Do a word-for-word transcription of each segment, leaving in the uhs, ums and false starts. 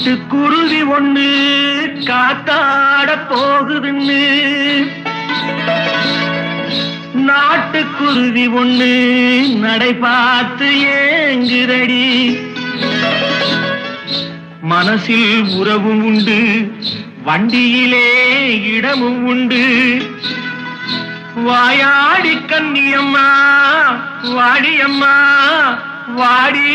சிட்டுக்குருவி ஒண்ணு காத்தாட போகுதுன்னு நாட்டுக்குருவி ஒண்ணு நடை பார்த்து ஏங்குதடி. மனசில் உறவும் உண்டு, வண்டியிலே இடமும் உண்டு. வாயாடி கன்னியம்மா வாடியம்மா வாடி.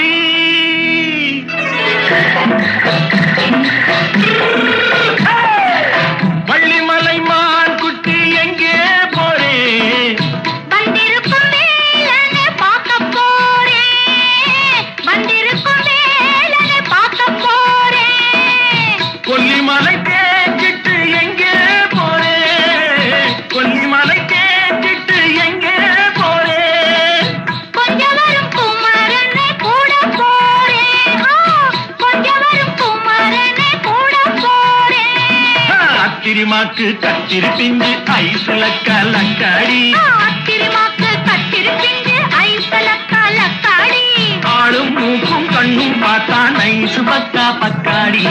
வள்ளிமலை மான் குட்டி எங்கே போறே? வந்திருக்கும் வேலனை பார்க்க போறேன், வந்திருக்கும் வேலனை பார்க்க போறேன். கொல்லிமலை தேச்சிட்டு எங்கே போறே? கொல்லிமலை தேச்சிட்டு எங்கே போறே? கொஞ்சம் வரும் குமரனை கூட போறேன், கொஞ்சம் வரும் குமரனை கூட போறேன். அத்திரிமாக்கு கத்திரி பிஞ்சு ஐசுல கலக்காடி, அத்திரிமாக்கு கத்திரி பிஞ்சு ஐசுல கலக்காடி. ஆளும் மூக்கும் கண்ணும் பார்த்தா நைசு பக்கா பக்காடி.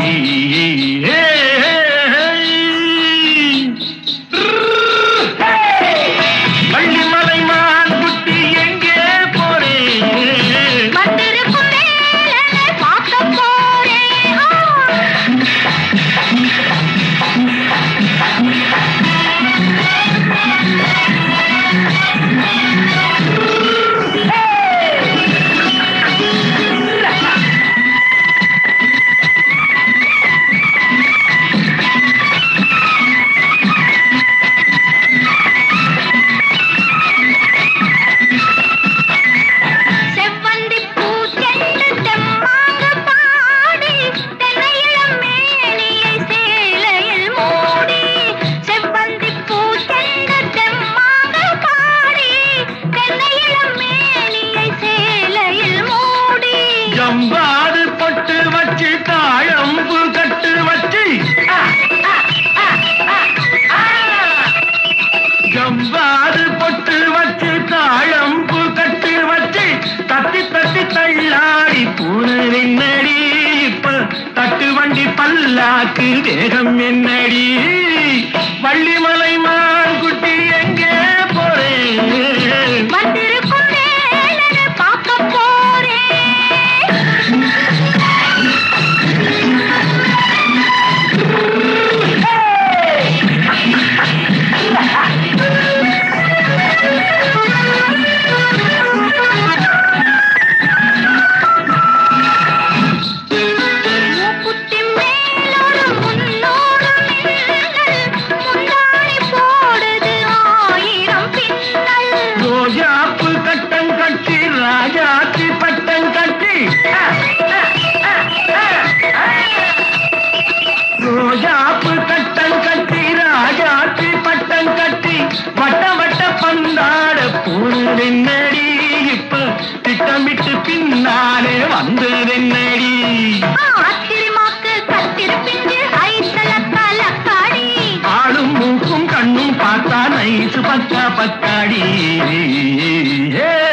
வள்ளிமலை மான் குட்டி எங்கே போறே? வந்திருக்கும் வேலனை பார்க்க போறேன். செவ்வந்தி பூச்செண்டு தெம்மாங்க பாடி, தென்னையிளம் மேனியை சேலையில் மூடி. செவ்வந்தி பூச்செண்டு தெம்மாங்க பாடி, தென்னையிளம் மேனியை சேலையில் மூடி. ஜம்பாது பொட்டு வச்சு தாழம்பு கட்டு வச்சு, ஜம்பாது பொட்டு வச்சு தாழம்பு கட்டு வச்சு தட்டி தட்டி தள்ளாடி பூனடி. இப்ப தட்டு வண்டி பல்லாக்கு வேகம் என்னடி? வள்ளிமலை மான் குட்டி எங்கே போறேன்? வந்திருக்கும் வேலனை பார்க்க போறேன். மூக்குத்தி மேலோடு முன்னோடு மின்னல், முந்தானை போடுது ஆயிரம் பின்னல். ரோஜாப்பு கட்டம் கட்டி ராஜாத்தி பட்டம் கட்டி, ரோஜாப்பு கட்டம் கட்டி ராஜாத்தி பட்டம் கட்டி வட்ட வட்ட பந்தாட போனதென்னடி? இப்ப திட்டமிட்டு பின்னாலே வந்ததென்னடி? அத்திரிமாக்கு கத்திரி பிஞ்சு ஐசல கலக்காடி. ஆளும் மூக்கும் கண்ணும் பார்த்தா நைசு பக்கா பக்காடி.